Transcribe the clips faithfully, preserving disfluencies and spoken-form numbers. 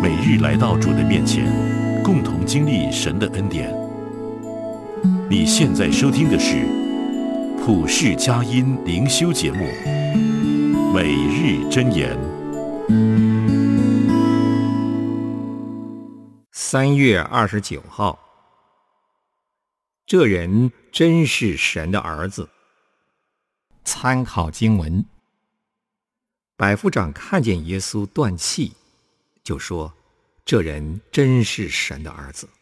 每日来到主的面前，共同经历神的恩典。你现在收听的是普世佳音灵修节目《每日箴言》。 三月二十九号，这人真是神的儿子。参考经文：百夫长看见耶稣断气，就说：“这人真是神的儿子。”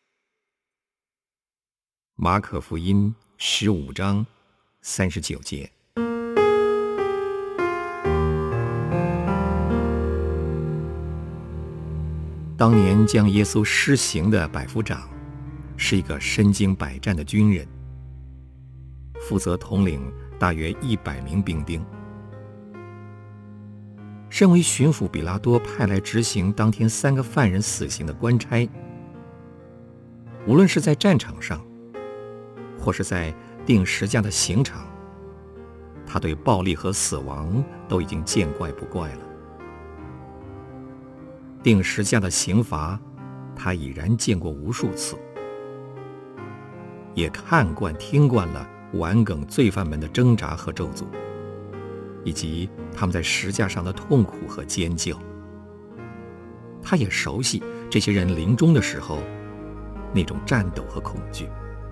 马可福音十五章三十九节。当年将耶稣施行的百夫长是一个身经百战的军人，负责统领大约一百名兵丁。身为巡抚比拉多派来执行当天三个犯人死刑的官差，无论是在战场上，或是在钉十架的刑场，他对暴力和死亡都已经见怪不怪了。钉十架的刑罚，他已然见过无数次，也看惯听惯了顽梗罪犯们的挣扎和咒诅，以及他们在十架上的痛苦和尖叫。他也熟悉这些人临终的时候那种战斗和恐惧。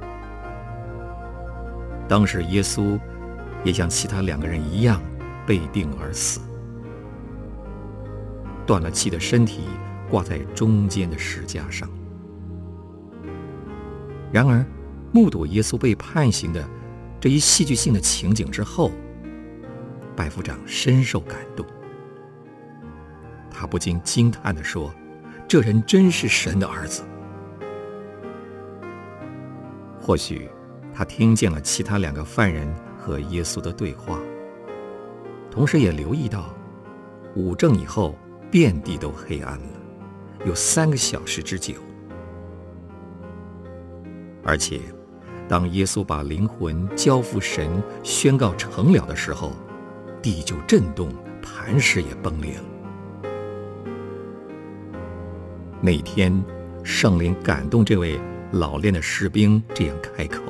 当时耶稣也像其他两个人一样被钉而死，断了气的身体挂在中间的石架上。然而，目睹耶稣被判刑的这一戏剧性的情景之后，百夫长深受感动。他不禁惊叹地说：“这人真是神的儿子。”或许他听见了其他两个犯人和耶稣的对话，同时也留意到午正以后遍地都黑暗了，有三个小时之久。而且当耶稣把灵魂交付神，宣告成了的时候，地就震动，磐石也崩裂了。那天圣灵感动这位老练的士兵这样开口。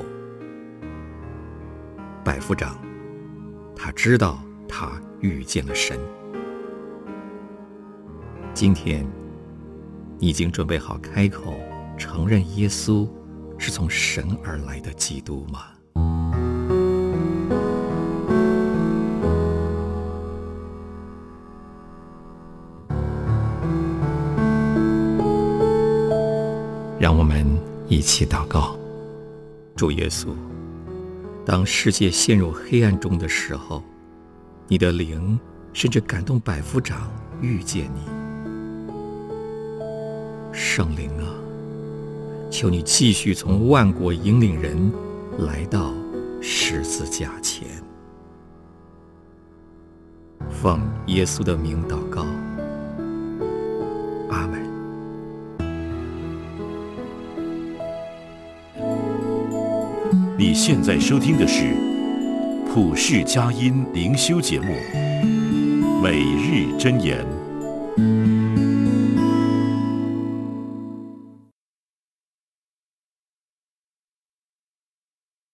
百夫长，他知道他遇见了神。今天你已经准备好开口承认耶稣是从神而来的基督吗？让我们一起祷告。主耶稣，当世界陷入黑暗中的时候，你的灵甚至感动百夫长遇见你。圣灵啊，求你继续从万国引领人来到十字架前。奉耶稣的名祷告，阿们。 你现在收听的是普世佳音灵修节目《每日箴言》。